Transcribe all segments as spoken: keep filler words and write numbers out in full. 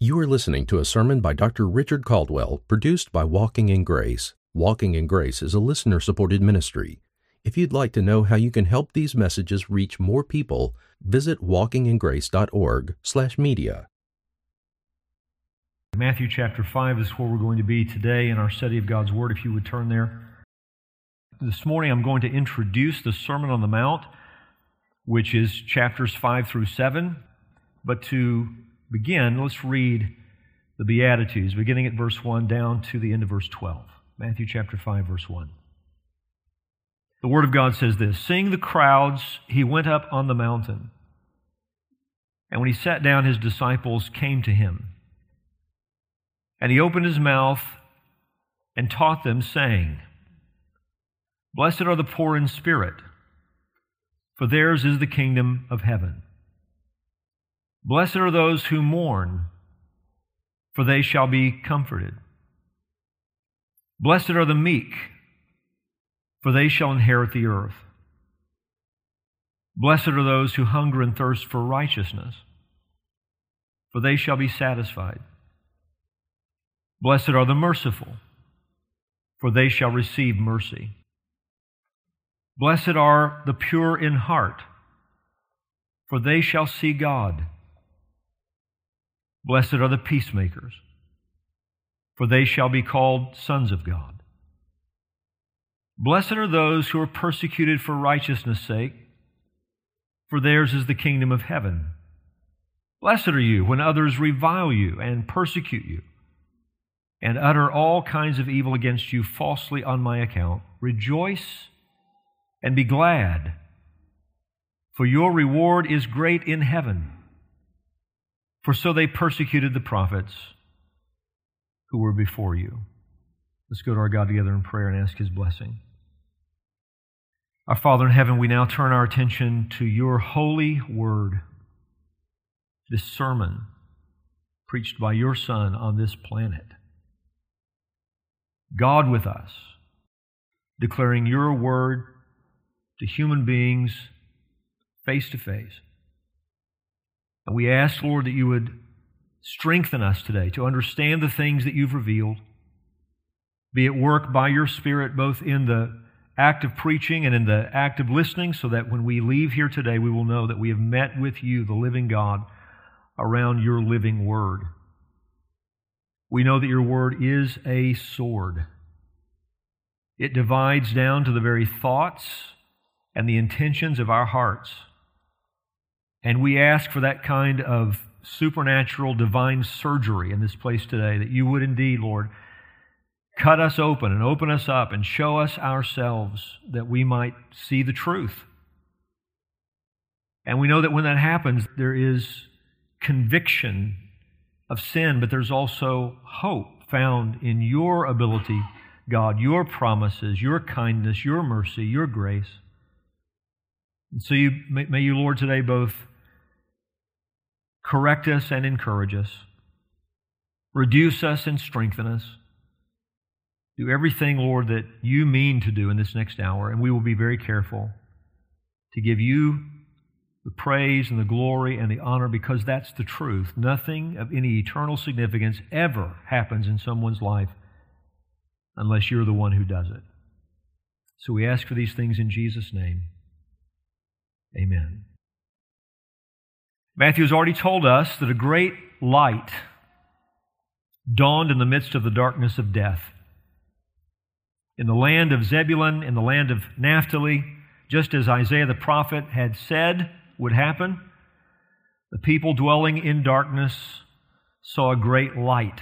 You are listening to a sermon by Doctor Richard Caldwell, produced by Walking in Grace. Walking in Grace is a listener-supported ministry. If you'd like to know how you can help these messages reach more people, visit walking in grace dot org slash media. Matthew chapter five is where we're going to be today in our study of God's Word, if you would turn there. This morning I'm going to introduce the Sermon on the Mount, which is chapters five through seven. But to begin, let's read the Beatitudes, beginning at verse one down to the end of verse twelve. Matthew chapter five, verse one. The Word of God says this: "Seeing the crowds, he went up on the mountain. And when he sat down, his disciples came to him. And he opened his mouth and taught them, saying, Blessed are the poor in spirit, for theirs is the kingdom of heaven. Blessed are those who mourn, for they shall be comforted. Blessed are the meek, for they shall inherit the earth. Blessed are those who hunger and thirst for righteousness, for they shall be satisfied. Blessed are the merciful, for they shall receive mercy. Blessed are the pure in heart, for they shall see God. Blessed are the peacemakers, for they shall be called sons of God. Blessed are those who are persecuted for righteousness' sake, for theirs is the kingdom of heaven. Blessed are you when others revile you and persecute you, and utter all kinds of evil against you falsely on my account. Rejoice and be glad, for your reward is great in heaven. For so they persecuted the prophets who were before you." Let's go to our God together in prayer and ask His blessing. Our Father in heaven, we now turn our attention to your holy word, this sermon preached by your Son on this planet. God with us, declaring your word to human beings face to face. And we ask, Lord, that you would strengthen us today to understand the things that you've revealed. Be at work by your Spirit, both in the act of preaching and in the act of listening, so that when we leave here today, we will know that we have met with you, the living God, around your living word. We know that your word is a sword. It divides down to the very thoughts and the intentions of our hearts. And we ask for that kind of supernatural divine surgery in this place today, that you would indeed, Lord, cut us open and open us up and show us ourselves, that we might see the truth. And we know that when that happens, there is conviction of sin, but there's also hope found in your ability, God, your promises, your kindness, your mercy, your grace. And so you, may, may you, Lord, today both correct us and encourage us, reduce us and strengthen us. Do everything, Lord, that you mean to do in this next hour, and we will be very careful to give you the praise and the glory and the honor, because that's the truth. Nothing of any eternal significance ever happens in someone's life unless you're the one who does it. So we ask for these things in Jesus' name. Amen. Matthew has already told us that a great light dawned in the midst of the darkness of death. In the land of Zebulun, in the land of Naphtali, just as Isaiah the prophet had said would happen, the people dwelling in darkness saw a great light.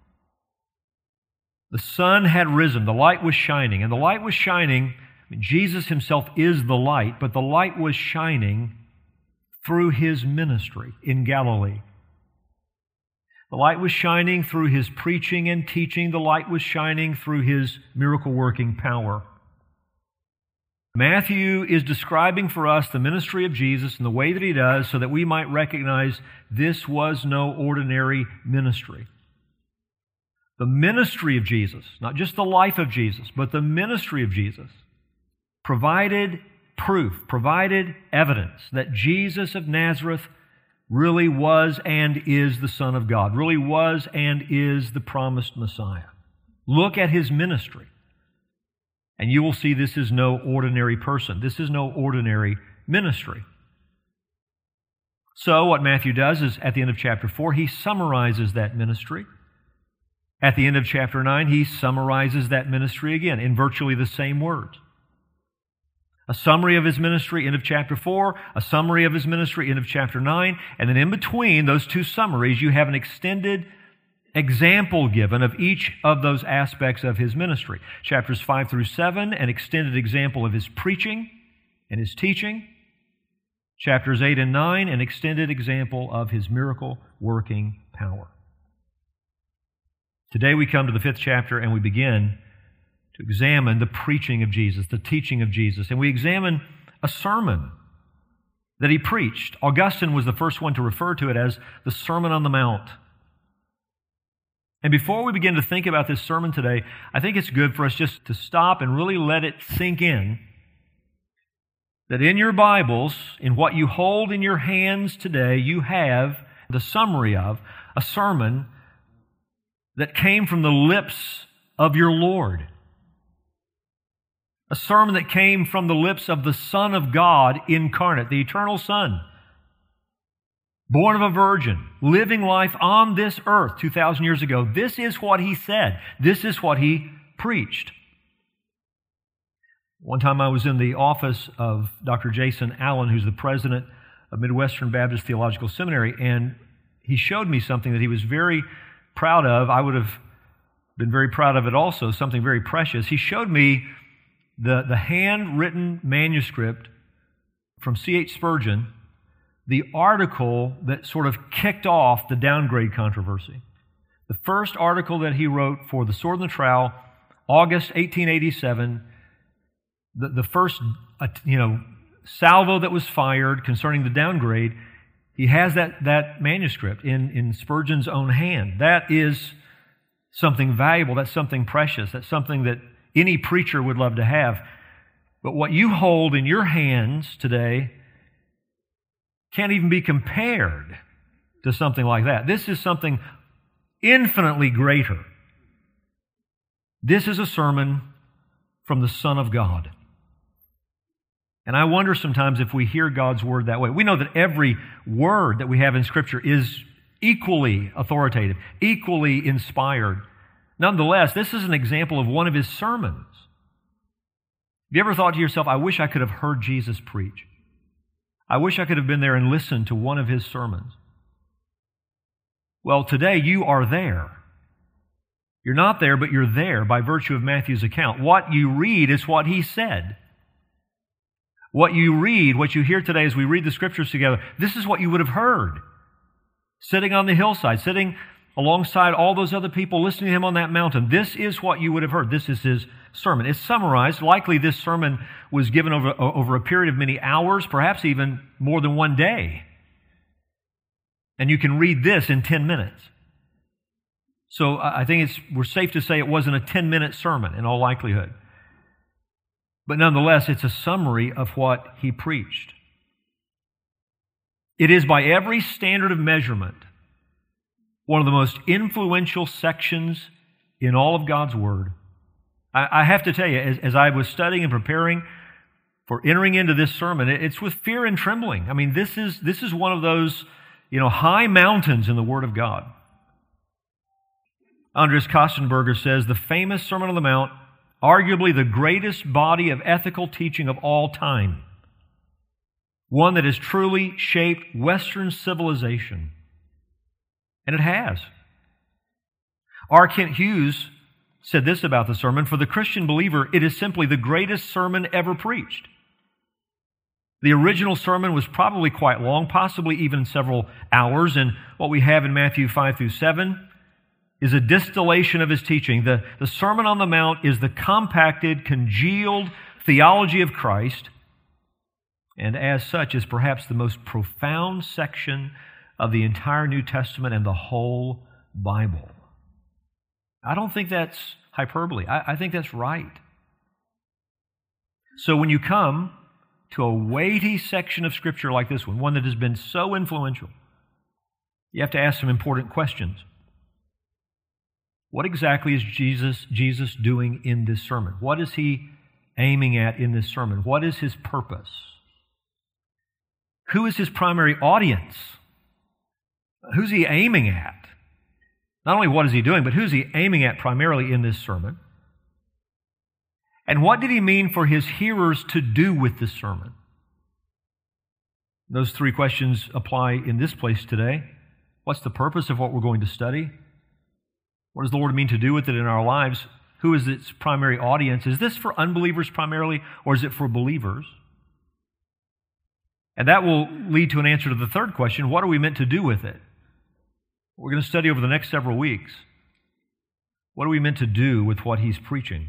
The sun had risen, the light was shining, and the light was shining. I mean, Jesus himself is the light, but the light was shining through his ministry in Galilee. The light was shining through his preaching and teaching. The light was shining through his miracle-working power. Matthew is describing for us the ministry of Jesus and the way that he does, so that we might recognize this was no ordinary ministry. The ministry of Jesus, not just the life of Jesus, but the ministry of Jesus, provided proof, provided evidence that Jesus of Nazareth really was and is the Son of God, really was and is the promised Messiah. Look at his ministry, and you will see this is no ordinary person. This is no ordinary ministry. So what Matthew does is, at the end of chapter four, he summarizes that ministry. At the end of chapter nine, he summarizes that ministry again in virtually the same words. A summary of his ministry, end of chapter four, a summary of his ministry, end of chapter nine, and then in between those two summaries, you have an extended example given of each of those aspects of his ministry. Chapters five through seven, an extended example of his preaching and his teaching. Chapters eight and nine, an extended example of his miracle-working power. Today we come to the fifth chapter and we begin to examine the preaching of Jesus, the teaching of Jesus. And we examine a sermon that he preached. Augustine was the first one to refer to it as the Sermon on the Mount. And before we begin to think about this sermon today, I think it's good for us just to stop and really let it sink in that in your Bibles, in what you hold in your hands today, you have the summary of a sermon that came from the lips of your Lord. A sermon that came from the lips of the Son of God incarnate, the eternal Son, born of a virgin, living life on this earth two thousand years ago. This is what he said. This is what he preached. One time I was in the office of Doctor Jason Allen, who's the president of Midwestern Baptist Theological Seminary, and he showed me something that he was very proud of. I would have been very proud of it also, something very precious. He showed me the, the handwritten manuscript from C H Spurgeon, the article that sort of kicked off the downgrade controversy. The first article that he wrote for The Sword and the Trowel, August eighteen eighty-seven, the, the first uh, you know salvo that was fired concerning the downgrade, he has that, that manuscript in, in Spurgeon's own hand. That is something valuable. That's something precious. That's something that any preacher would love to have. But what you hold in your hands today can't even be compared to something like that. This is something infinitely greater. This is a sermon from the Son of God. And I wonder sometimes if we hear God's Word that way. We know that every word that we have in Scripture is equally authoritative, equally inspired. Nonetheless, this is an example of one of his sermons. Have you ever thought to yourself, I wish I could have heard Jesus preach? I wish I could have been there and listened to one of his sermons. Well, today you are there. You're not there, but you're there by virtue of Matthew's account. What you read is what he said. What you read, what you hear today as we read the Scriptures together, this is what you would have heard. Sitting on the hillside, sitting alongside all those other people listening to him on that mountain. This is what you would have heard. This is his sermon. It's summarized. Likely this sermon was given over, over a period of many hours, perhaps even more than one day. And you can read this in ten minutes. So I think it's we're safe to say it wasn't a ten-minute sermon in all likelihood. But nonetheless, it's a summary of what he preached. It is by every standard of measurement one of the most influential sections in all of God's Word. I, I have to tell you, as, as I was studying and preparing for entering into this sermon, it, it's with fear and trembling. I mean, this is this is one of those, you know, high mountains in the Word of God. Andres Kostenberger says, the famous Sermon on the Mount, arguably the greatest body of ethical teaching of all time, one that has truly shaped Western civilization. And it has. R. Kent Hughes said this about the sermon, for the Christian believer, it is simply the greatest sermon ever preached. The original sermon was probably quite long, possibly even several hours, and what we have in Matthew five through seven is a distillation of his teaching. The, the Sermon on the Mount is the compacted, congealed theology of Christ, and as such is perhaps the most profound section of the entire New Testament and the whole Bible. I don't think that's hyperbole. I, I think that's right. So when you come to a weighty section of Scripture like this one, one that has been so influential, you have to ask some important questions. What exactly is Jesus, Jesus doing in this sermon? What is he aiming at in this sermon? What is his purpose? Who is his primary audience? Who's he aiming at? Not only what is he doing, but who's he aiming at primarily in this sermon? And what did he mean for his hearers to do with this sermon? Those three questions apply in this place today. What's the purpose of what we're going to study? What does the Lord mean to do with it in our lives? Who is its primary audience? Is this for unbelievers primarily, or is it for believers? And that will lead to an answer to the third question: what are we meant to do with it? We're going to study over the next several weeks. What are we meant to do with what he's preaching?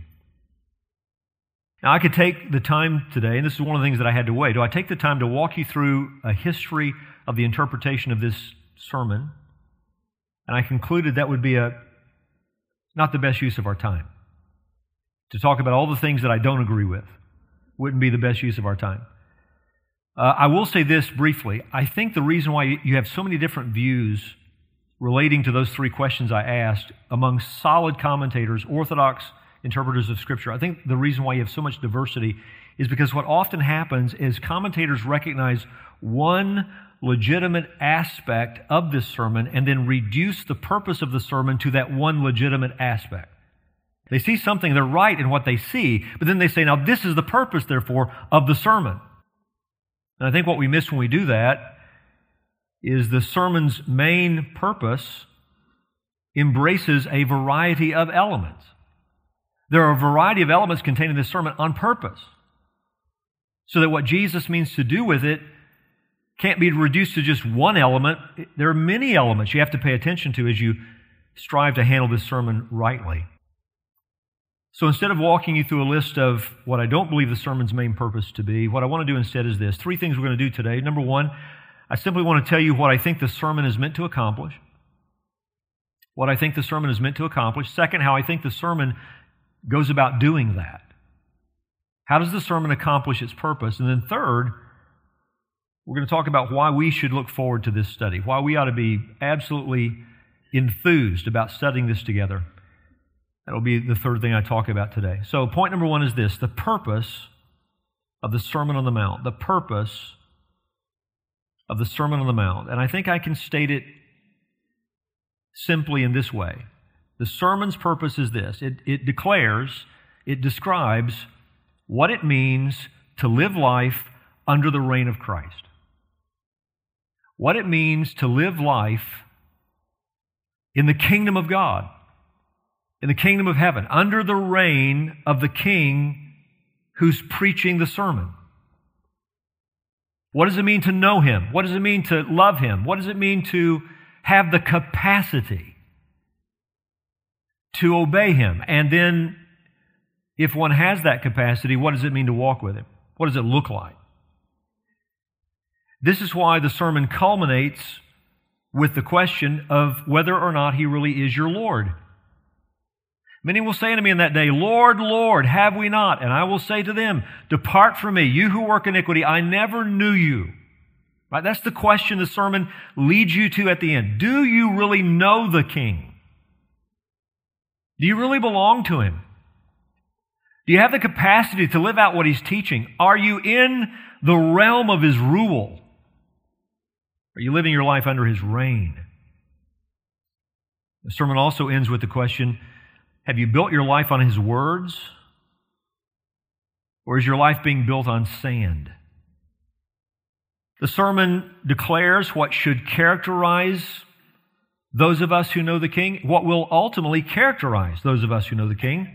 Now, I could take the time today, and this is one of the things that I had to weigh. Do I take the time to walk you through a history of the interpretation of this sermon? And I concluded that would be a not the best use of our time. To talk about all the things that I don't agree with wouldn't be the best use of our time. Uh, I will say this briefly. I think the reason why you have so many different views relating to those three questions I asked among solid commentators, orthodox interpreters of Scripture, I think the reason why you have so much diversity is because what often happens is commentators recognize one legitimate aspect of this sermon and then reduce the purpose of the sermon to that one legitimate aspect. They see something, they're right in what they see, but then they say, now this is the purpose, therefore, of the sermon. And I think what we miss when we do that is the sermon's main purpose embraces a variety of elements. There are a variety of elements contained in this sermon on purpose, so that what Jesus means to do with it can't be reduced to just one element. There are many elements you have to pay attention to as you strive to handle this sermon rightly. So instead of walking you through a list of what I don't believe the sermon's main purpose to be, what I want to do instead is this. Three things we're going to do today. Number one, I simply want to tell you what I think the sermon is meant to accomplish. What I think the sermon is meant to accomplish. Second, how I think the sermon goes about doing that. How does the sermon accomplish its purpose? And then third, we're going to talk about why we should look forward to this study, why we ought to be absolutely enthused about studying this together. That'll be the third thing I talk about today. So point number one is this: the purpose of the Sermon on the Mount. The purpose of the Sermon on the Mount. And I think I can state it simply in this way. The sermon's purpose is this. It, it declares, it describes what it means to live life under the reign of Christ. What it means to live life in the kingdom of God, in the kingdom of heaven, under the reign of the king who's preaching the sermon. What does it mean to know him? What does it mean to love him? What does it mean to have the capacity to obey him? And then, if one has that capacity, what does it mean to walk with him? What does it look like? This is why the sermon culminates with the question of whether or not he really is your Lord. Many will say unto me in that day, Lord, Lord, have we not? And I will say to them, depart from me, you who work iniquity, I never knew you. Right? That's the question the sermon leads you to at the end. Do you really know the King? Do you really belong to him? Do you have the capacity to live out what he's teaching? Are you in the realm of his rule? Are you living your life under his reign? The sermon also ends with the question, have you built your life on his words? Or is your life being built on sand? The sermon declares what should characterize those of us who know the King, what will ultimately characterize those of us who know the King.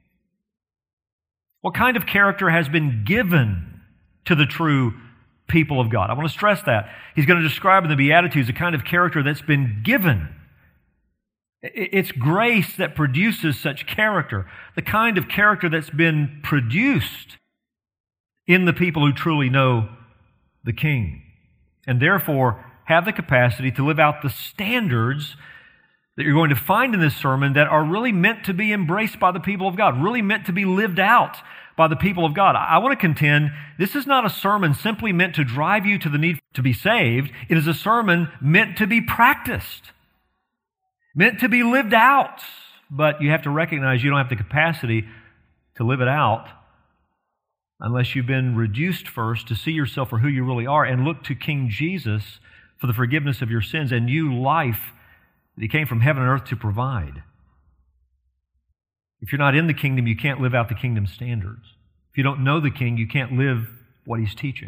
What kind of character has been given to the true people of God? I want to stress that. He's going to describe in the Beatitudes a kind of character that's been given. It's grace that produces such character, the kind of character that's been produced in the people who truly know the King, and therefore have the capacity to live out the standards that you're going to find in this sermon that are really meant to be embraced by the people of God, really meant to be lived out by the people of God. I want to contend this is not a sermon simply meant to drive you to the need to be saved. It is a sermon meant to be practiced, meant to be lived out. But you have to recognize you don't have the capacity to live it out unless you've been reduced first to see yourself for who you really are and look to King Jesus for the forgiveness of your sins and new life that He came from heaven and earth to provide. If you're not in the kingdom, you can't live out the kingdom standards. If you don't know the King, you can't live what He's teaching.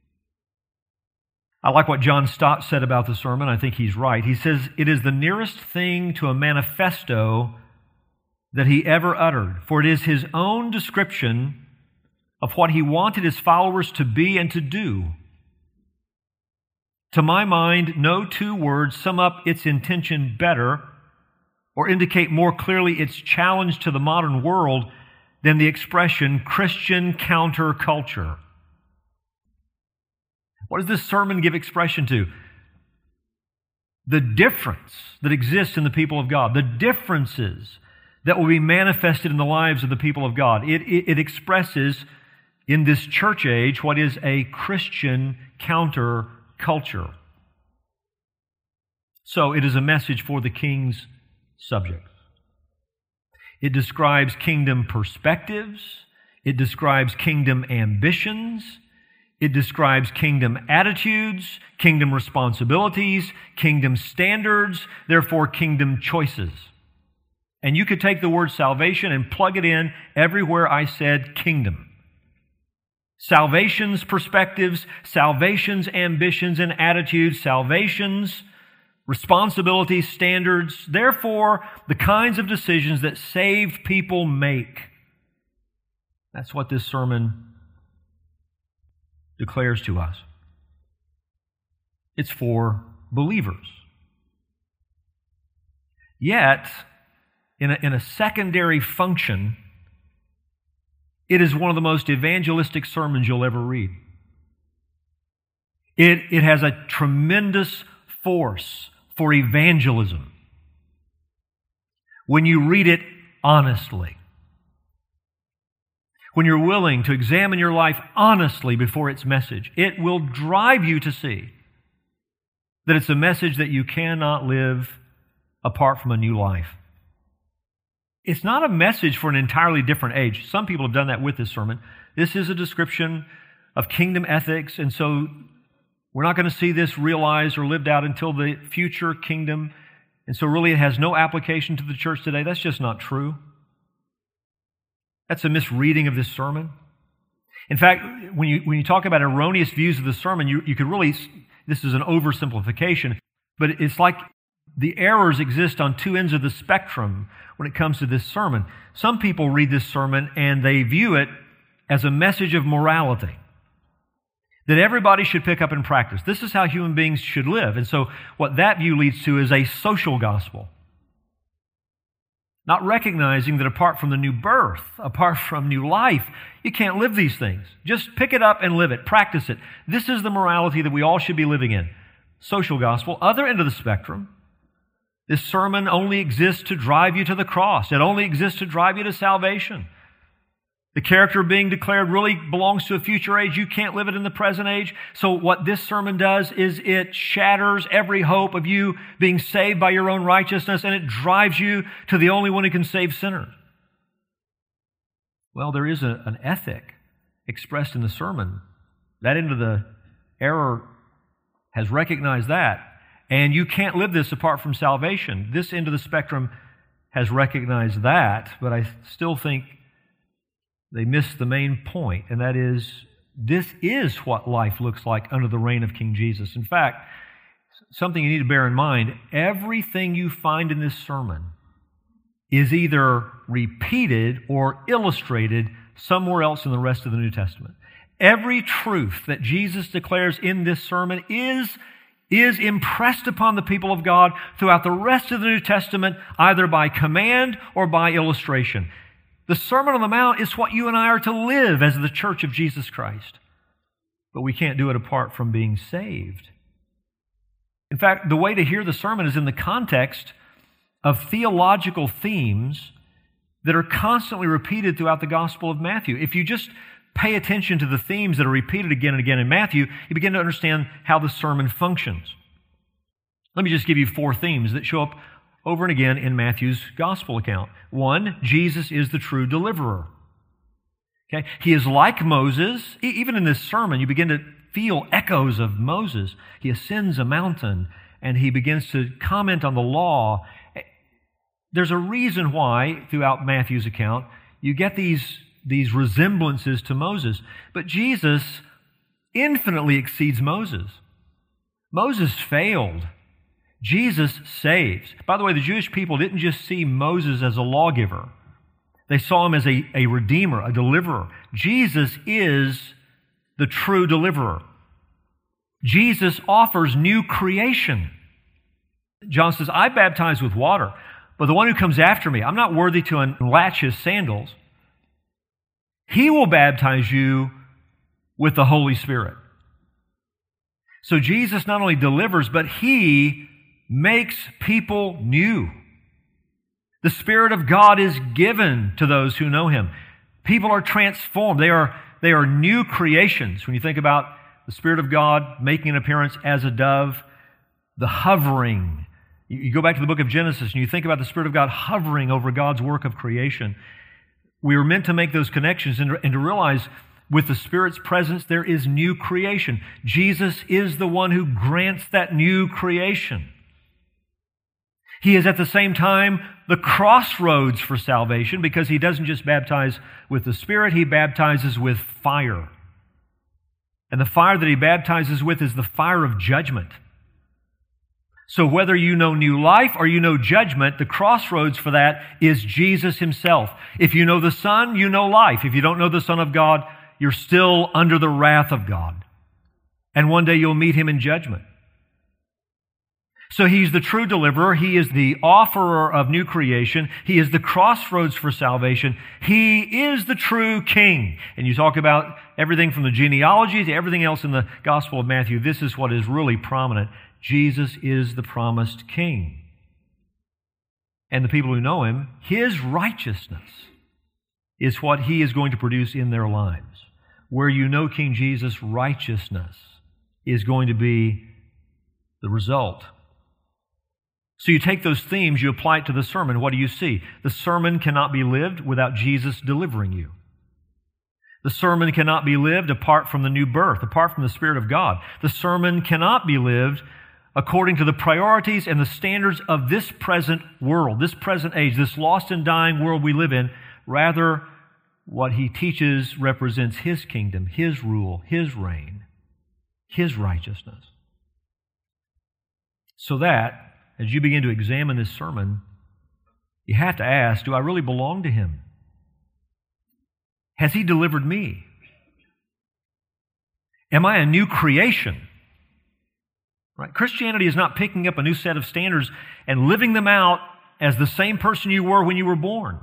I like what John Stott said about the sermon. I think he's right. He says, "It is the nearest thing to a manifesto that He ever uttered, for it is His own description of what He wanted His followers to be and to do. To my mind, no two words sum up its intention better or indicate more clearly its challenge to the modern world than the expression Christian counterculture." What does this sermon give expression to? The difference that exists in the people of God, the differences that will be manifested in the lives of the people of God. It, it, it expresses in this church age what is a Christian counterculture. So it is a message for the King's subjects. It describes kingdom perspectives. It describes kingdom ambitions. It describes kingdom attitudes, kingdom responsibilities, kingdom standards, therefore kingdom choices. And you could take the word salvation and plug it in everywhere I said kingdom. Salvation's perspectives, salvation's ambitions and attitudes, salvation's responsibilities, standards, therefore the kinds of decisions that saved people make. That's what this sermon declares to us. It's for believers. Yet, in a, in a secondary function, it is one of the most evangelistic sermons you'll ever read. It, it has a tremendous force for evangelism when you read it honestly. When you're willing to examine your life honestly before its message, it will drive you to see that it's a message that you cannot live apart from a new life. It's not a message for an entirely different age. Some people have done that with this sermon. This is a description of kingdom ethics, and so we're not going to see this realized or lived out until the future kingdom, and so really it has no application to the church today. That's just not true. That's a misreading of this sermon. In fact, when you when you talk about erroneous views of the sermon, you, you could really, this is an oversimplification, but it's like the errors exist on two ends of the spectrum when it comes to this sermon. Some people read this sermon and they view it as a message of morality that everybody should pick up and practice. This is how human beings should live. And so what that view leads to is a social gospel. Not recognizing that apart from the new birth, apart from new life, you can't live these things. Just pick it up and live it. Practice it. This is the morality that we all should be living in. Social gospel. Other end of the spectrum. This sermon only exists to drive you to the cross. It only exists to drive you to salvation. The character being declared really belongs to a future age. You can't live it in the present age. So what this sermon does is it shatters every hope of you being saved by your own righteousness, and it drives you to the only one who can save sinners. Well, there is a, an ethic expressed in the sermon. That end of the error has recognized that. And you can't live this apart from salvation. This end of the spectrum has recognized that, but I still think they miss the main point, and that is, this is what life looks like under the reign of King Jesus. In fact, something you need to bear in mind, everything you find in this sermon is either repeated or illustrated somewhere else in the rest of the New Testament. Every truth that Jesus declares in this sermon is, is impressed upon the people of God throughout the rest of the New Testament, either by command or by illustration. The Sermon on the Mount is what you and I are to live as the church of Jesus Christ. But we can't do it apart from being saved. In fact, the way to hear the sermon is in the context of theological themes that are constantly repeated throughout the Gospel of Matthew. If you just pay attention to the themes that are repeated again and again in Matthew, you begin to understand how the sermon functions. Let me just give you four themes that show up over and again in Matthew's Gospel account. One, Jesus is the true deliverer. Okay? He is like Moses. E- even in this sermon, you begin to feel echoes of Moses. He ascends a mountain and he begins to comment on the law. There's a reason why, throughout Matthew's account, you get these, these resemblances to Moses. But Jesus infinitely exceeds Moses. Moses failed. Jesus saves. By the way, the Jewish people didn't just see Moses as a lawgiver. They saw him as a, a redeemer, a deliverer. Jesus is the true deliverer. Jesus offers new creation. John says, I baptize with water, but the one who comes after me, I'm not worthy to unlatch his sandals. He will baptize you with the Holy Spirit. So Jesus not only delivers, but he makes people new. The Spirit of God is given to those who know him. People are transformed. They are, they are new creations. When you think about the Spirit of God making an appearance as a dove, the hovering. You, you go back to the book of Genesis and you think about the Spirit of God hovering over God's work of creation. We were meant to make those connections and, and to realize with the Spirit's presence there is new creation. Jesus is the one who grants that new creation. He is at the same time the crossroads for salvation because he doesn't just baptize with the Spirit, he baptizes with fire. And the fire that he baptizes with is the fire of judgment. So whether you know new life or you know judgment, the crossroads for that is Jesus himself. If you know the Son, you know life. If you don't know the Son of God, you're still under the wrath of God. And one day you'll meet him in judgment. So he's the true deliverer. He is the offerer of new creation. He is the crossroads for salvation. He is the true king. And you talk about everything from the genealogy to everything else in the Gospel of Matthew. This is what is really prominent. Jesus is the promised king. And the people who know him, his righteousness is what he is going to produce in their lives. Where you know King Jesus' righteousness is going to be the result. So you take those themes, you apply it to the sermon. What do you see? The sermon cannot be lived without Jesus delivering you. The sermon cannot be lived apart from the new birth, apart from the Spirit of God. The sermon cannot be lived according to the priorities and the standards of this present world, this present age, this lost and dying world we live in. Rather, what he teaches represents his kingdom, his rule, his reign, his righteousness. So that, as you begin to examine this sermon, you have to ask, do I really belong to him? Has he delivered me? Am I a new creation? Right? Christianity is not picking up a new set of standards and living them out as the same person you were when you were born.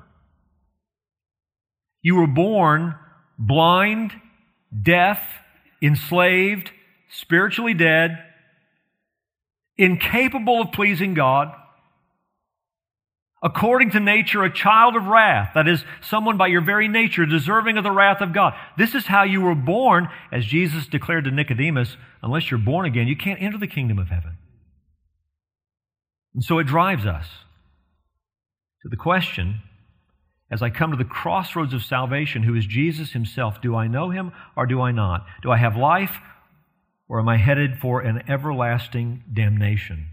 You were born blind, deaf, enslaved, spiritually dead, incapable of pleasing God, according to nature, a child of wrath, that is, someone by your very nature deserving of the wrath of God. This is how you were born, as Jesus declared to Nicodemus, unless you're born again, you can't enter the kingdom of heaven. And so it drives us to the question, as I come to the crossroads of salvation, who is Jesus himself, do I know him or do I not? Do I have life or am I headed for an everlasting damnation?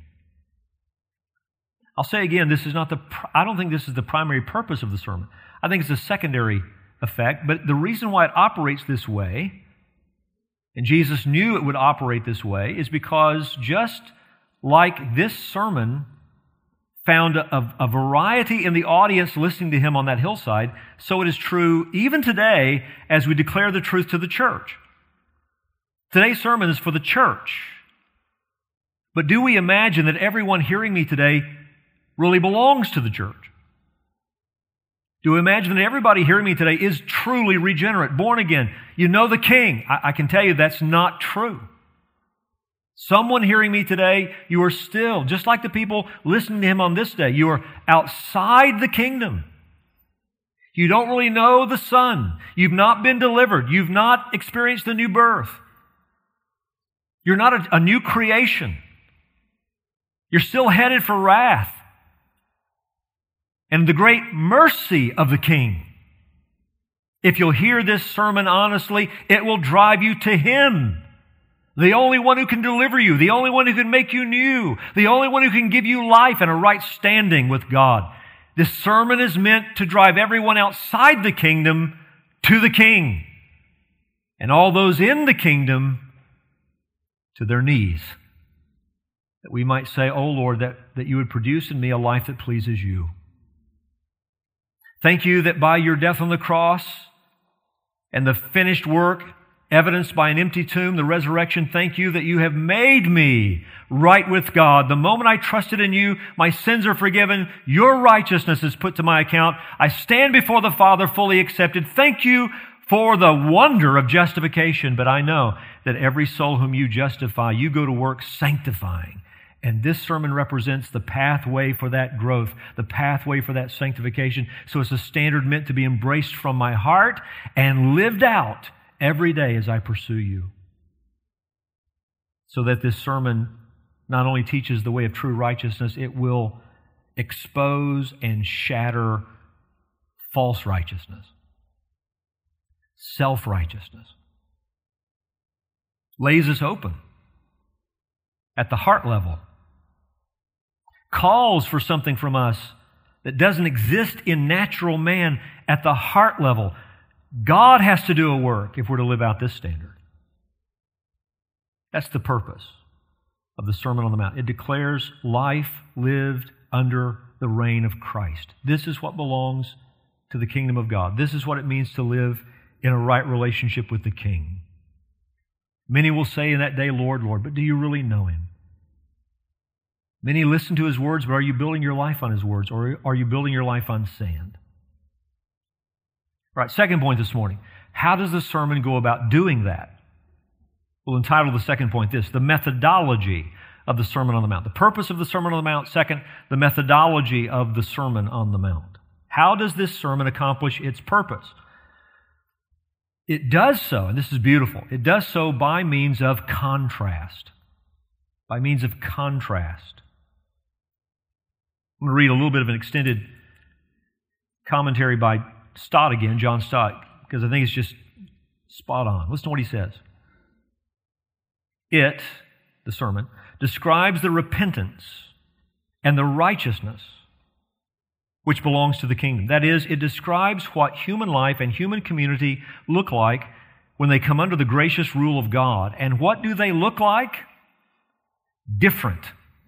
I'll say again, this is not the, I don't think this is the primary purpose of the sermon. I think it's a secondary effect, but the reason why it operates this way, and Jesus knew it would operate this way, is because just like this sermon found a, a variety in the audience listening to him on that hillside, so it is true even today as we declare the truth to the church. Today's sermon is for the church. But do we imagine that everyone hearing me today really belongs to the church? Do we imagine that everybody hearing me today is truly regenerate, born again? You know the King. I, I can tell you that's not true. Someone hearing me today, you are still, just like the people listening to him on this day, you are outside the kingdom. You don't really know the Son. You've not been delivered. You've not experienced the new birth. You're not a, a new creation. You're still headed for wrath. And the great mercy of the King, if you'll hear this sermon honestly, it will drive you to Him. The only one who can deliver you, the only one who can make you new, the only one who can give you life and a right standing with God. This sermon is meant to drive everyone outside the kingdom to the King, and all those in the kingdom to their knees, that we might say, "Oh Lord, that, that you would produce in me a life that pleases you." Thank you that by your death on the cross and the finished work evidenced by an empty tomb, the resurrection, thank you that you have made me right with God. The moment I trusted in you, my sins are forgiven. Your righteousness is put to my account. I stand before the Father fully accepted. Thank you for the wonder of justification. But I know that every soul whom you justify, you go to work sanctifying. And this sermon represents the pathway for that growth, the pathway for that sanctification. So it's a standard meant to be embraced from my heart and lived out every day as I pursue you. So that this sermon not only teaches the way of true righteousness, it will expose and shatter false righteousness, self-righteousness. Lays us open at the heart level. Calls for something from us that doesn't exist in natural man at the heart level. God has to do a work if we're to live out this standard. That's the purpose of the Sermon on the Mount. It declares life lived under the reign of Christ. This is what belongs to the kingdom of God. This is what it means to live in a right relationship with the King. Many will say in that day, "Lord, Lord," but do you really know Him? Many listen to His words, but are you building your life on His words, or are you building your life on sand? All right, second point this morning. How does the sermon go about doing that? We'll entitle the second point this, the methodology of the Sermon on the Mount. The purpose of the Sermon on the Mount. Second, the methodology of the Sermon on the Mount. How does this sermon accomplish its purpose? It does so, and this is beautiful, it does so by means of contrast. By means of contrast. I'm going to read a little bit of an extended commentary by Stott again, John Stott, because I think it's just spot on. Listen to what he says. It, the sermon, describes the repentance and the righteousness which belongs to the kingdom. That is, it describes what human life and human community look like when they come under the gracious rule of God. And what do they look like? Different.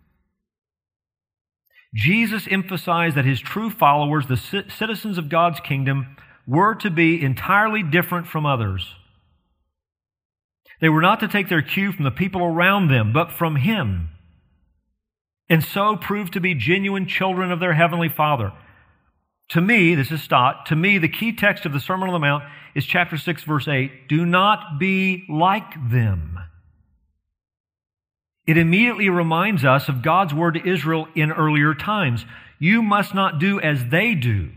Jesus emphasized that His true followers, the citizens of God's kingdom, were to be entirely different from others. They were not to take their cue from the people around them, but from Him, and so prove to be genuine children of their Heavenly Father. To me, this is Stott, to me the key text of the Sermon on the Mount is chapter six, verse eight. Do not be like them. It immediately reminds us of God's word to Israel in earlier times. You must not do as they do.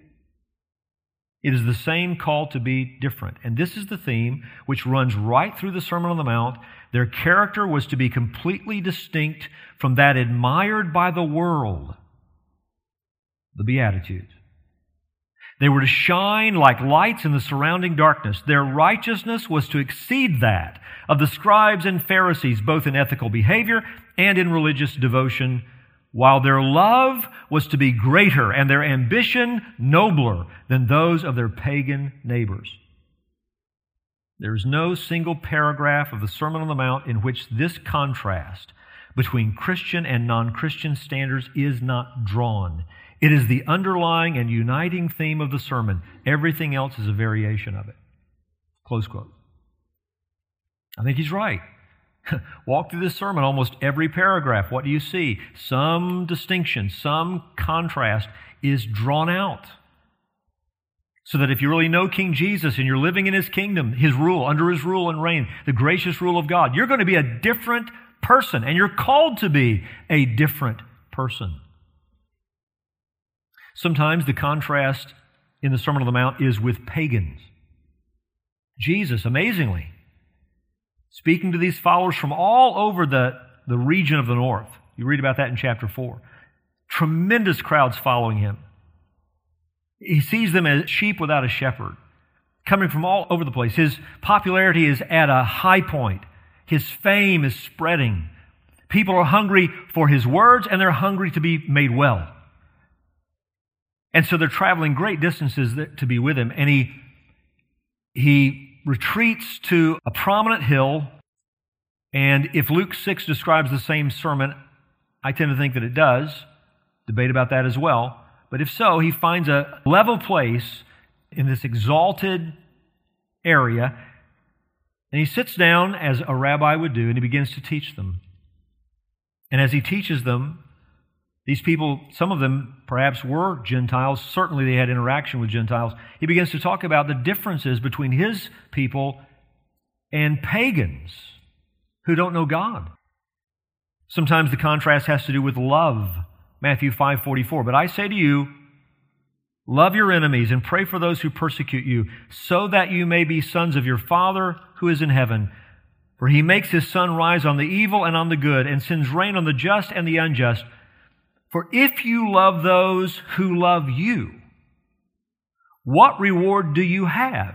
It is the same call to be different. And this is the theme which runs right through the Sermon on the Mount. Their character was to be completely distinct from that admired by the world, the Beatitudes. They were to shine like lights in the surrounding darkness. Their righteousness was to exceed that of the scribes and Pharisees, both in ethical behavior and in religious devotion, while their love was to be greater and their ambition nobler than those of their pagan neighbors. There is no single paragraph of the Sermon on the Mount in which this contrast between Christian and non-Christian standards is not drawn. It is the underlying and uniting theme of the sermon. Everything else is a variation of it. Close quote. I think he's right. Walk through this sermon, almost every paragraph. What do you see? Some distinction, some contrast is drawn out. So that if you really know King Jesus and you're living in His kingdom, His rule, under His rule and reign, the gracious rule of God, you're going to be a different person, and you're called to be a different person. Sometimes the contrast in the Sermon on the Mount is with pagans. Jesus, amazingly, speaking to these followers from all over the, the region of the north. You read about that in chapter four. Tremendous crowds following him. He sees them as sheep without a shepherd, coming from all over the place. His popularity is at a high point. His fame is spreading. People are hungry for his words, and they're hungry to be made well. And so they're traveling great distances to be with him. And he, he retreats to a prominent hill. And if Luke six describes the same sermon, I tend to think that it does. Debate about that as well. But if so, he finds a level place in this exalted area, and he sits down as a rabbi would do, and he begins to teach them. And as he teaches them, these people, some of them perhaps were Gentiles, certainly they had interaction with Gentiles. He begins to talk about the differences between his people and pagans who don't know God. Sometimes the contrast has to do with love. Matthew five forty-four, but I say to you, love your enemies and pray for those who persecute you, so that you may be sons of your Father who is in heaven. For he makes his sun rise on the evil and on the good, and sends rain on the just and the unjust. For if you love those who love you, what reward do you have?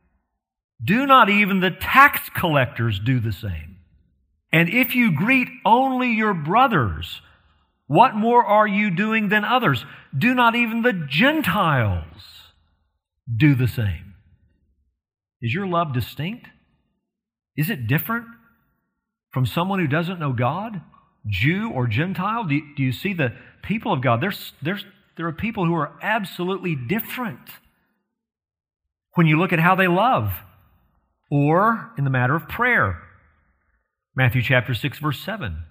Do not even the tax collectors do the same? And if you greet only your brothers, what more are you doing than others? Do not even the Gentiles do the same? Is your love distinct? Is it different from someone who doesn't know God, Jew or Gentile? Do you, do you see the people of God? There's, there's, there are people who are absolutely different when you look at how they love, or in the matter of prayer. Matthew chapter six, verse seven.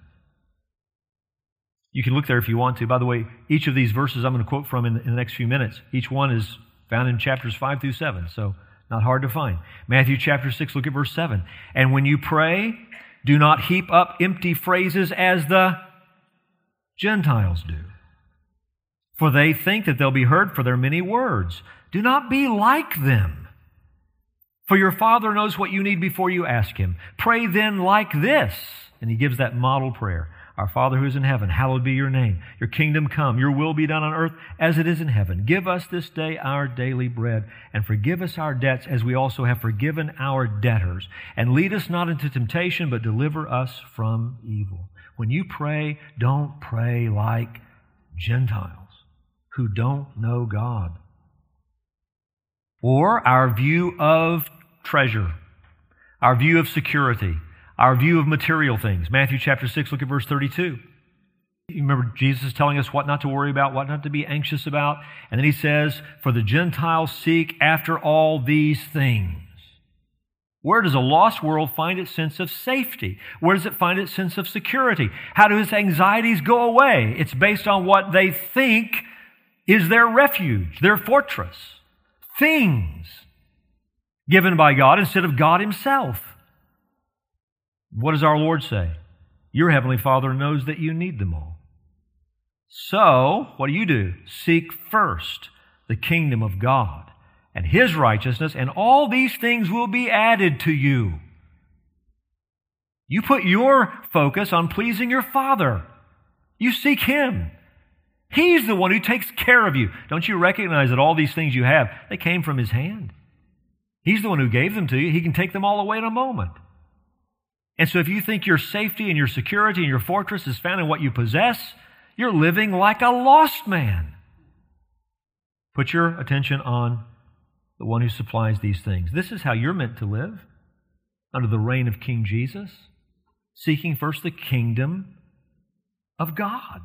You can look there if you want to. By the way, each of these verses I'm going to quote from in the, in the next few minutes. Each one is found in chapters five through seven, so not hard to find. Matthew chapter six, look at verse seven. And when you pray, do not heap up empty phrases as the Gentiles do, for they think that they'll be heard for their many words. Do not be like them, for your Father knows what you need before you ask Him. Pray then like this. And He gives that model prayer. Our Father who is in heaven, hallowed be your name. Your kingdom come. Your will be done on earth as it is in heaven. Give us this day our daily bread, and forgive us our debts as we also have forgiven our debtors. And lead us not into temptation, but deliver us from evil. When you pray, don't pray like Gentiles who don't know God. Or our view of treasure, our view of security, our view of material things. Matthew chapter six, look at verse thirty-two. You remember Jesus is telling us what not to worry about, what not to be anxious about. And then He says, for the Gentiles seek after all these things. Where does a lost world find its sense of safety? Where does it find its sense of security? How do its anxieties go away? It's based on what they think is their refuge, their fortress. Things given by God instead of God Himself. What does our Lord say? Your Heavenly Father knows that you need them all. So, what do you do? Seek first the kingdom of God and His righteousness, and all these things will be added to you. You put your focus on pleasing your Father. You seek Him. He's the one who takes care of you. Don't you recognize that all these things you have, they came from His hand? He's the one who gave them to you. He can take them all away in a moment. And so if you think your safety and your security and your fortress is found in what you possess, you're living like a lost man. Put your attention on the one who supplies these things. This is how you're meant to live, under the reign of King Jesus, seeking first the kingdom of God.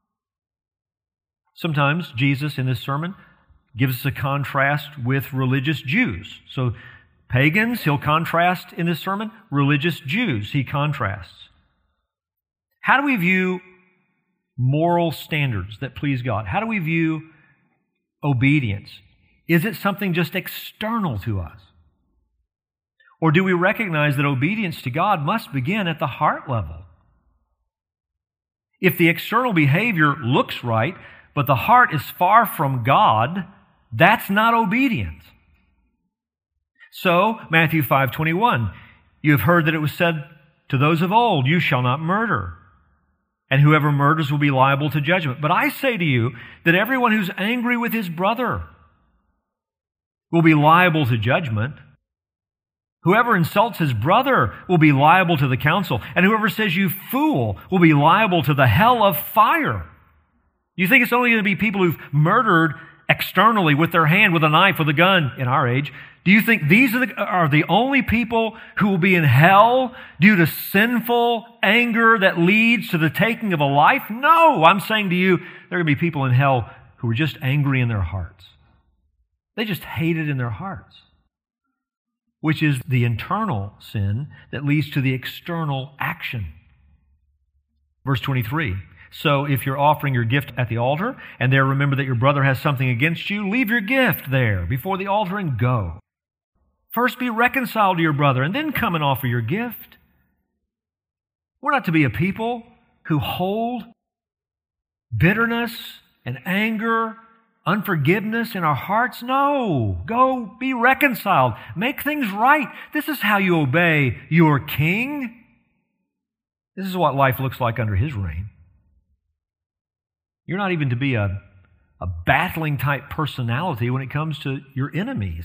Sometimes Jesus, in this sermon, gives us a contrast with religious Jews. So pagans, He'll contrast in this sermon. Religious Jews, He contrasts. How do we view moral standards that please God? How do we view obedience? Is it something just external to us? Or do we recognize that obedience to God must begin at the heart level? If the external behavior looks right, but the heart is far from God, That's not obedience. So, Matthew five twenty-one, you have heard that it was said to those of old, you shall not murder, and whoever murders will be liable to judgment. But I say to you that everyone who's angry with his brother will be liable to judgment. Whoever insults his brother will be liable to the council, and whoever says you fool will be liable to the hell of fire. You think it's only going to be people who've murdered externally with their hand, with a knife, with a gun in our age? Do you think these are the, are the only people who will be in hell due to sinful anger that leads to the taking of a life? No, I'm saying to you, there are going to be people in hell who are just angry in their hearts. They just hate it in their hearts, which is the internal sin that leads to the external action. Verse twenty-three, so if you're offering your gift at the altar and there remember that your brother has something against you, leave your gift there before the altar and go. First be reconciled to your brother and then come and offer your gift. We're not to be a people who hold bitterness and anger, unforgiveness in our hearts. No, go be reconciled. Make things right. This is how you obey your king. This is what life looks like under his reign. You're not even to be a, a battling type personality when it comes to your enemies.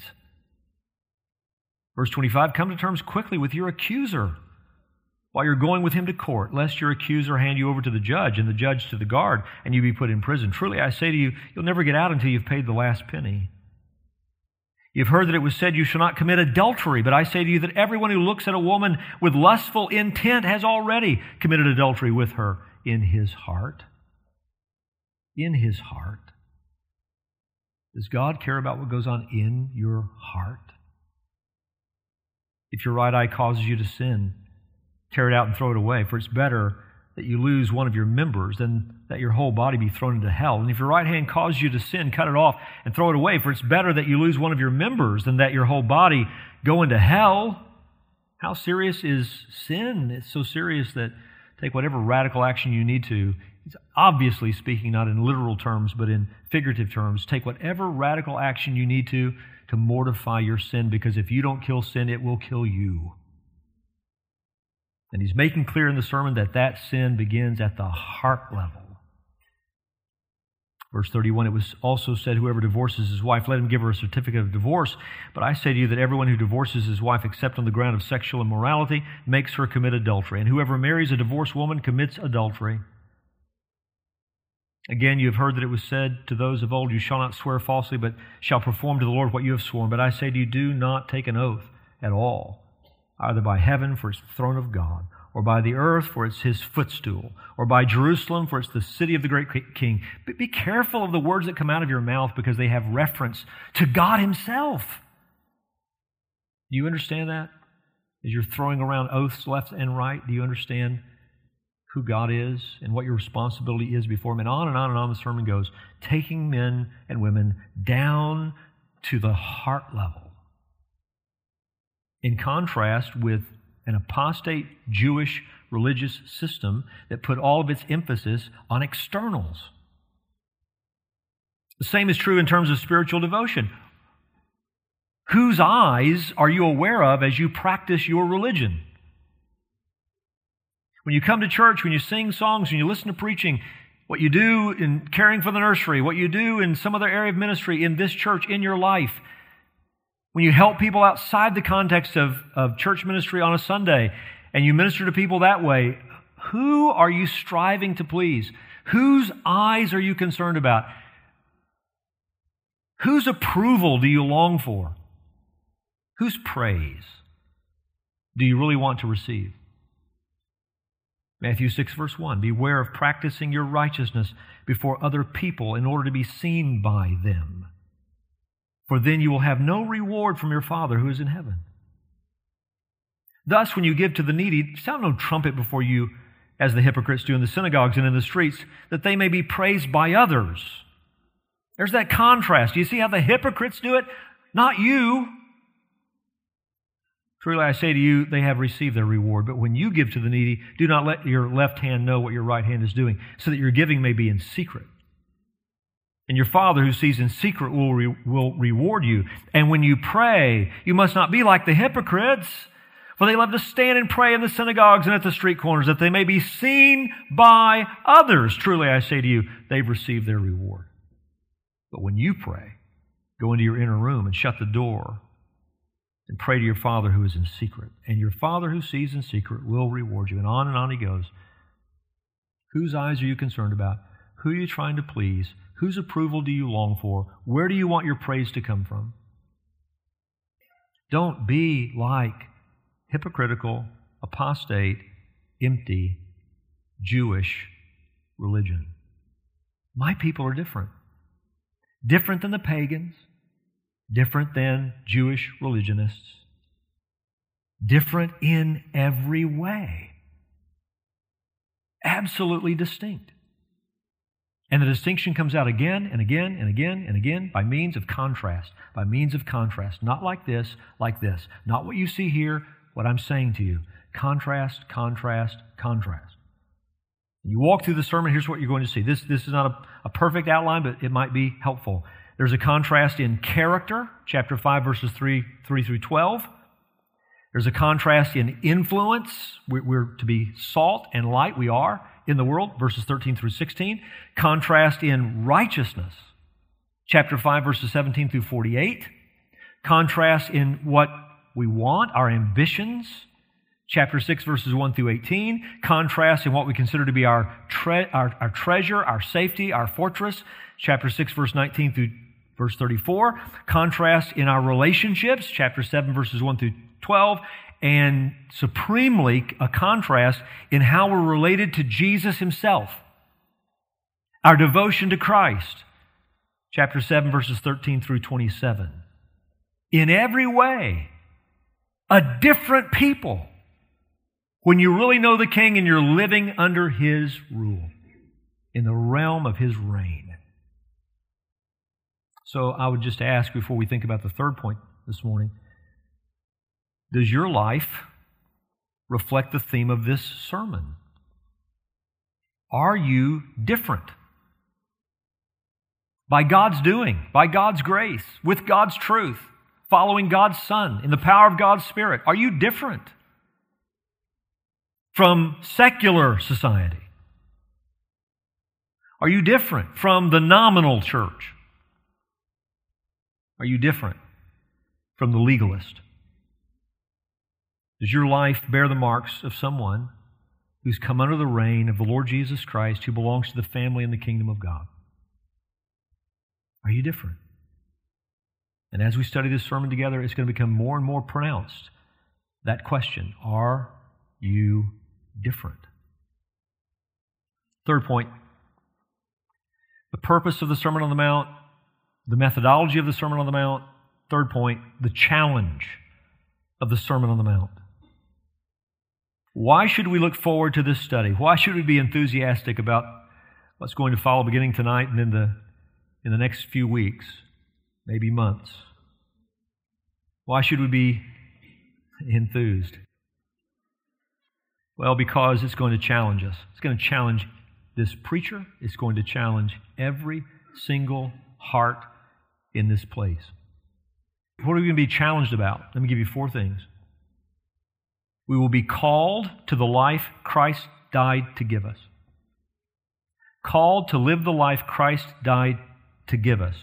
Verse twenty-five, come to terms quickly with your accuser while you're going with him to court, lest your accuser hand you over to the judge and the judge to the guard and you be put in prison. Truly, I say to you, you'll never get out until you've paid the last penny. You've heard that it was said you shall not commit adultery, but I say to you that everyone who looks at a woman with lustful intent has already committed adultery with her in his heart. In his heart. Does God care about what goes on in your heart? If your right eye causes you to sin, tear it out and throw it away, for it's better that you lose one of your members than that your whole body be thrown into hell. And if your right hand causes you to sin, cut it off and throw it away, for it's better that you lose one of your members than that your whole body go into hell. How serious is sin? It's so serious that take whatever radical action you need to. It's obviously speaking not in literal terms, but in figurative terms. Take whatever radical action you need to to mortify your sin, because if you don't kill sin, it will kill you. And he's making clear in the sermon that that sin begins at the heart level. Verse thirty-one, it was also said, whoever divorces his wife, let him give her a certificate of divorce. But I say to you that everyone who divorces his wife except on the ground of sexual immorality makes her commit adultery. And whoever marries a divorced woman commits adultery. Again, you have heard that it was said to those of old, you shall not swear falsely, but shall perform to the Lord what you have sworn. But I say to you, do not take an oath at all, either by heaven, for it's the throne of God, or by the earth, for it's his footstool, or by Jerusalem, for it's the city of the great king. But be careful of the words that come out of your mouth, because they have reference to God himself. Do you understand that? As you're throwing around oaths left and right, do you understand who God is and what your responsibility is before him? And on and on and on the sermon goes, taking men and women down to the heart level. In contrast with an apostate Jewish religious system that put all of its emphasis on externals. The same is true in terms of spiritual devotion. Whose eyes are you aware of as you practice your religion? When you come to church, when you sing songs, when you listen to preaching, what you do in caring for the nursery, what you do in some other area of ministry in this church, in your life, when you help people outside the context of, of church ministry on a Sunday, and you minister to people that way, who are you striving to please? Whose eyes are you concerned about? Whose approval do you long for? Whose praise do you really want to receive? Matthew six, verse one, beware of practicing your righteousness before other people in order to be seen by them. For then you will have no reward from your Father who is in heaven. Thus, when you give to the needy, sound no trumpet before you, as the hypocrites do in the synagogues and in the streets, that they may be praised by others. There's that contrast. Do you see how the hypocrites do it? Not you. Truly I say to you, they have received their reward. But when you give to the needy, do not let your left hand know what your right hand is doing, so that your giving may be in secret. And your Father who sees in secret will, re- will reward you. And when you pray, you must not be like the hypocrites, for they love to stand and pray in the synagogues and at the street corners, that they may be seen by others. Truly, I say to you, they've received their reward. But when you pray, go into your inner room and shut the door and pray to your Father who is in secret. And your Father who sees in secret will reward you. And on and on he goes. Whose eyes are you concerned about? Who are you trying to please? Whose approval do you long for? Where do you want your praise to come from? Don't be like hypocritical, apostate, empty, Jewish religion. My people are different. Different than the pagans. Different than Jewish religionists. Different in every way. Absolutely distinct. And the distinction comes out again and again and again and again by means of contrast. By means of contrast. Not like this, like this. Not what you see here, what I'm saying to you. Contrast, contrast, contrast. You walk through the sermon, here's what you're going to see. This, this is not a, a perfect outline, but it might be helpful. There's a contrast in character, chapter five, verses three, three through twelve. There's a contrast in influence. We're, we're to be salt and light. We are in the world, verses thirteen through sixteen. Contrast in righteousness, chapter five, verses seventeen through forty-eight. Contrast in what we want, our ambitions, chapter six, verses one through eighteen. Contrast in what we consider to be our, tre- our, our treasure, our safety, our fortress, chapter six, verse nineteen through verse thirty-four. Contrast in our relationships, chapter seven, verses one through twelve. And supremely, a contrast in how we're related to Jesus himself. Our devotion to Christ, chapter seven, verses thirteen through twenty-seven. In every way, a different people when you really know the King and you're living under his rule, in the realm of his reign. So I would just ask before we think about the third point this morning, does your life reflect the theme of this sermon? Are you different? By God's doing, by God's grace, with God's truth, following God's Son, in the power of God's Spirit. Are you different from secular society? Are you different from the nominal church? Are you different from the legalist? Does your life bear the marks of someone who's come under the reign of the Lord Jesus Christ, who belongs to the family and the kingdom of God? Are you different? And as we study this sermon together, it's going to become more and more pronounced, that question, are you different? Third point, the purpose of the Sermon on the Mount, the methodology of the Sermon on the Mount. Third point, the challenge of the Sermon on the Mount. Why should we look forward to this study? Why should we be enthusiastic about what's going to follow beginning tonight and in the, in the next few weeks, maybe months? Why should we be enthused? Well, because it's going to challenge us. It's going to challenge this preacher. It's going to challenge every single heart in this place. What are we going to be challenged about? Let me give you four things. We will be called to the life Christ died to give us. Called to live the life Christ died to give us.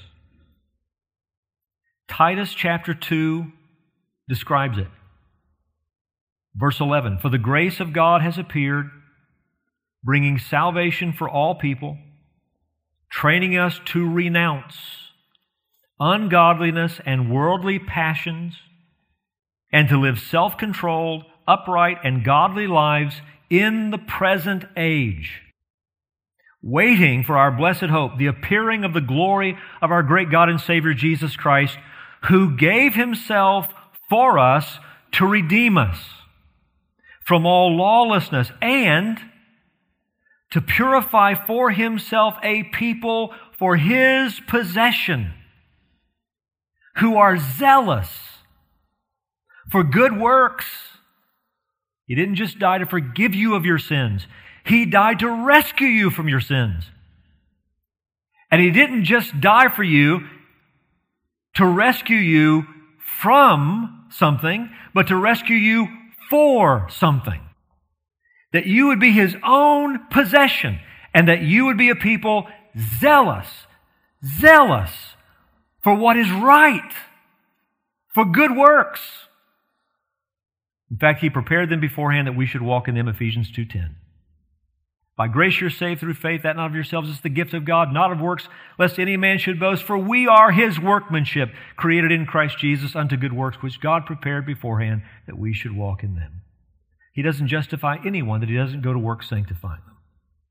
Titus chapter two describes it. Verse eleven, for the grace of God has appeared, bringing salvation for all people, training us to renounce ungodliness and worldly passions, and to live self-controlled, upright, and godly lives in the present age, waiting for our blessed hope, the appearing of the glory of our great God and Savior Jesus Christ, who gave himself for us to redeem us from all lawlessness and to purify for himself a people for his possession, who are zealous for good works. He didn't just die to forgive you of your sins. He died to rescue you from your sins And He didn't just die for you to rescue you from something, but to rescue you for something. That you would be His own possession, and that you would be a people zealous, zealous for what is right, for good works. In fact, He prepared them beforehand that we should walk in them, Ephesians two ten. By grace you're saved through faith, that not of yourselves, it's the gift of God, not of works, lest any man should boast. For we are His workmanship, created in Christ Jesus unto good works, which God prepared beforehand that we should walk in them. He doesn't justify anyone that He doesn't go to work sanctifying them.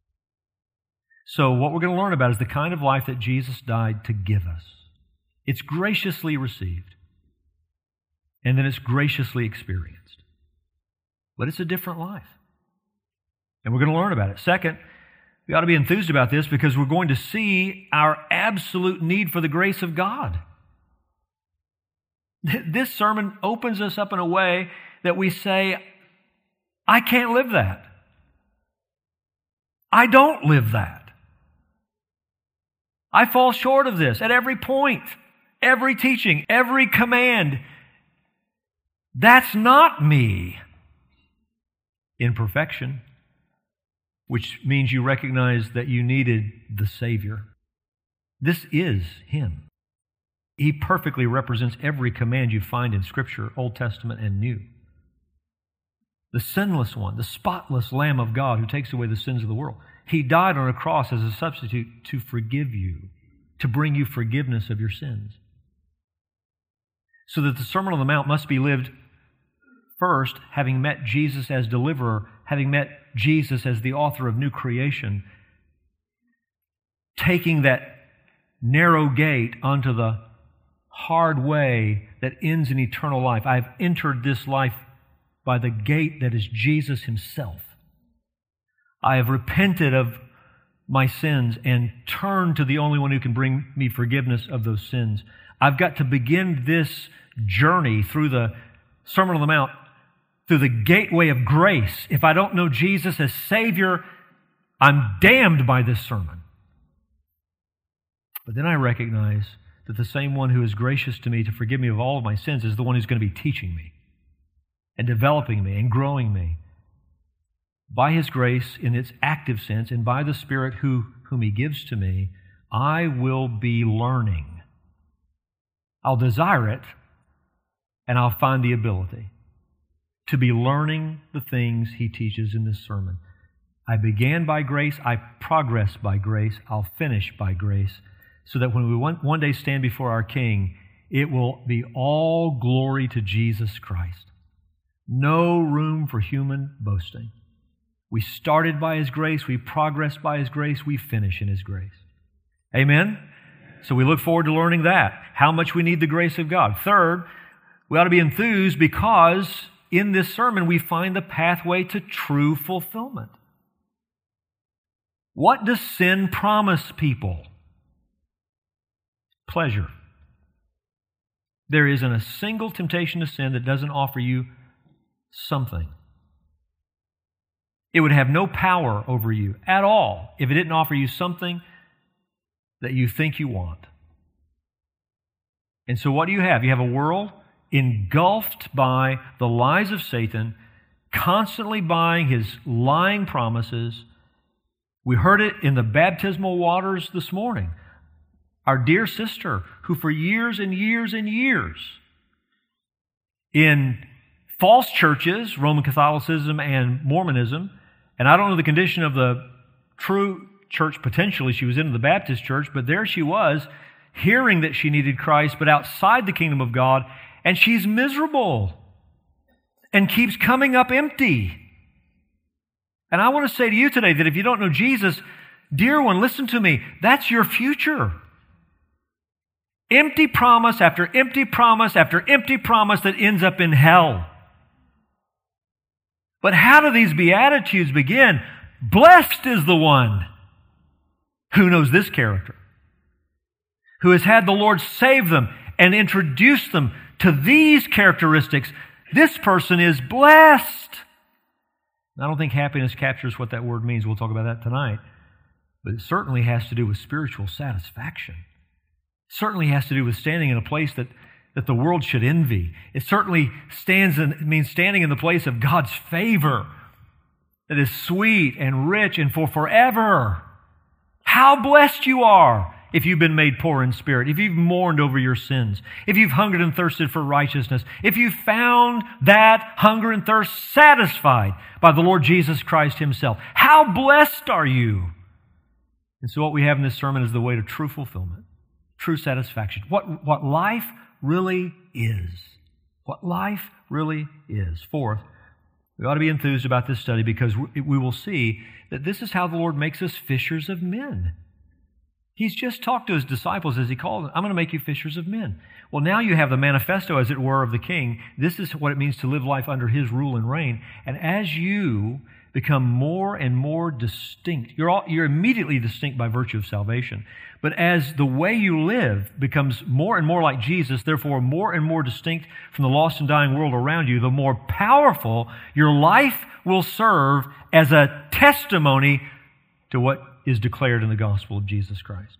So what we're going to learn about is the kind of life that Jesus died to give us. It's graciously received, and then it's graciously experienced. But it's a different life. And we're going to learn about it. Second, we ought to be enthused about this because we're going to see our absolute need for the grace of God. This sermon opens us up in a way that we say, I can't live that. I don't live that. I fall short of this at every point, every teaching, every command. That's not me. Imperfection, which means you recognize that you needed the Savior. This is Him. He perfectly represents every command you find in Scripture, Old Testament and New. The sinless one, the spotless Lamb of God who takes away the sins of the world. He died on a cross as a substitute to forgive you, to bring you forgiveness of your sins. So that the Sermon on the Mount must be lived first, having met Jesus as deliverer, having met Jesus as the author of new creation, taking that narrow gate onto the hard way that ends in eternal life. I've entered this life by the gate that is Jesus Himself. I have repented of my sins and turned to the only one who can bring me forgiveness of those sins. I've got to begin this journey through the Sermon on the Mount through the gateway of grace. If I don't know Jesus as Savior, I'm damned by this sermon. But then I recognize that the same one who is gracious to me to forgive me of all of my sins is the one who's going to be teaching me and developing me and growing me. By His grace in its active sense and by the Spirit who, whom He gives to me, I will be learning. I'll desire it and I'll find the ability to be learning the things He teaches in this sermon. I began by grace, I progress by grace, I'll finish by grace, so that when we one day stand before our King, it will be all glory to Jesus Christ. No room for human boasting. We started by His grace, we progress by His grace, we finish in His grace. Amen? So we look forward to learning that, how much we need the grace of God. Third, we ought to be enthused because in this sermon we find the pathway to true fulfillment. What does sin promise people? Pleasure. There isn't a single temptation to sin that doesn't offer you something. It would have no power over you at all if it didn't offer you something that you think you want. And so what do you have? You have a world engulfed by the lies of Satan, constantly buying his lying promises. We heard it in the baptismal waters this morning. Our dear sister, who for years and years and years in false churches, Roman Catholicism and Mormonism, and I don't know the condition of the true church potentially. She was in the Baptist church, but there she was, hearing that she needed Christ, but outside the kingdom of God, and she's miserable and keeps coming up empty. And I want to say to you today that if you don't know Jesus, dear one, listen to me, that's your future. Empty promise after empty promise after empty promise that ends up in hell. But how do these Beatitudes begin? Blessed is the one who knows this character, who has had the Lord save them and introduce them to these characteristics. This person is blessed. I don't think happiness captures what that word means. We'll talk about that tonight. But it certainly has to do with spiritual satisfaction. It certainly has to do with standing in a place that, that the world should envy. It certainly stands in, it means standing in the place of God's favor that is sweet and rich and for forever. How blessed you are if you've been made poor in spirit, if you've mourned over your sins, if you've hungered and thirsted for righteousness, if you've found that hunger and thirst satisfied by the Lord Jesus Christ Himself. How blessed are you? And so what we have in this sermon is the way to true fulfillment, true satisfaction. What, what life really is. What life really is. Fourth, we ought to be enthused about this study because we will see that this is how the Lord makes us fishers of men. He's just talked to His disciples as He called them, I'm going to make you fishers of men. Well, now you have the manifesto, as it were, of the King. This is what it means to live life under His rule and reign. And as you become more and more distinct, you're, all, you're immediately distinct by virtue of salvation. But as the way you live becomes more and more like Jesus, therefore more and more distinct from the lost and dying world around you, the more powerful your life will serve as a testimony to what is declared in the gospel of Jesus Christ.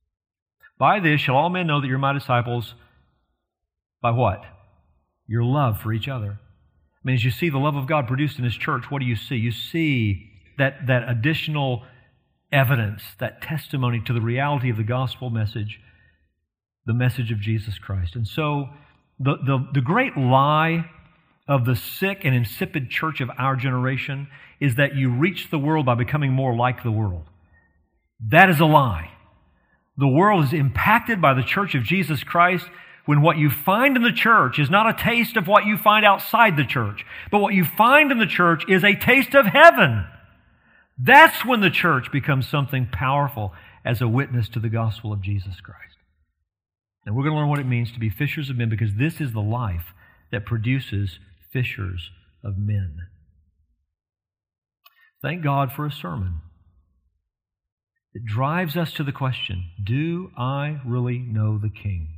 By this shall all men know that you're my disciples. By what? Your love for each other. I mean, as you see the love of God produced in His church, what do you see? You see that, that additional evidence, that testimony to the reality of the gospel message, the message of Jesus Christ. And so the, the, the great lie of the sick and insipid church of our generation is that you reach the world by becoming more like the world. That is a lie. The world is impacted by the church of Jesus Christ when what you find in the church is not a taste of what you find outside the church, but what you find in the church is a taste of heaven. That's when the church becomes something powerful as a witness to the gospel of Jesus Christ. And we're going to learn what it means to be fishers of men because this is the life that produces fishers of men. Thank God for a sermon that drives us to the question, do I really know the King?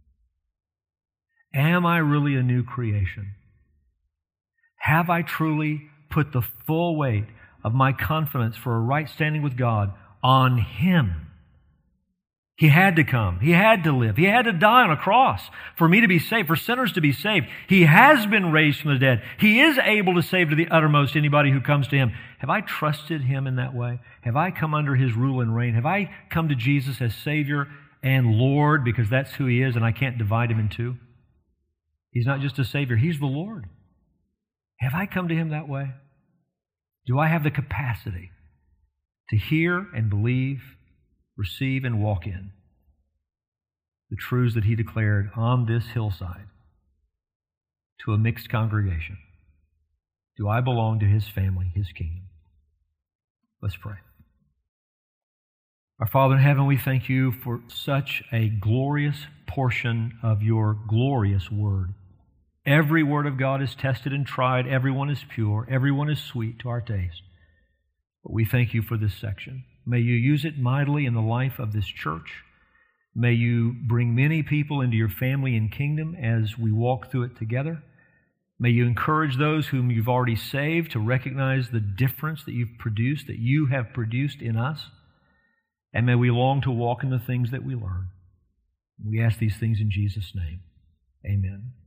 Am I really a new creation? Have I truly put the full weight of my confidence for a right standing with God on Him? He had to come. He had to live. He had to die on a cross for me to be saved, for sinners to be saved. He has been raised from the dead. He is able to save to the uttermost anybody who comes to Him. Have I trusted Him in that way? Have I come under His rule and reign? Have I come to Jesus as Savior and Lord because that's who He is and I can't divide Him in two? He's not just a Savior. He's the Lord. Have I come to Him that way? Do I have the capacity to hear and believe, receive and walk in the truths that He declared on this hillside to a mixed congregation? Do I belong to His family, His kingdom? Let's pray. Our Father in heaven, we thank You for such a glorious portion of Your glorious Word. Every word of God is tested and tried. Everyone is pure. Everyone is sweet to our taste. But we thank You for this section. May You use it mightily in the life of this church. May You bring many people into Your family and kingdom as we walk through it together. May You encourage those whom You've already saved to recognize the difference that You've produced, that You have produced in us. And may we long to walk in the things that we learn. We ask these things in Jesus' name. Amen.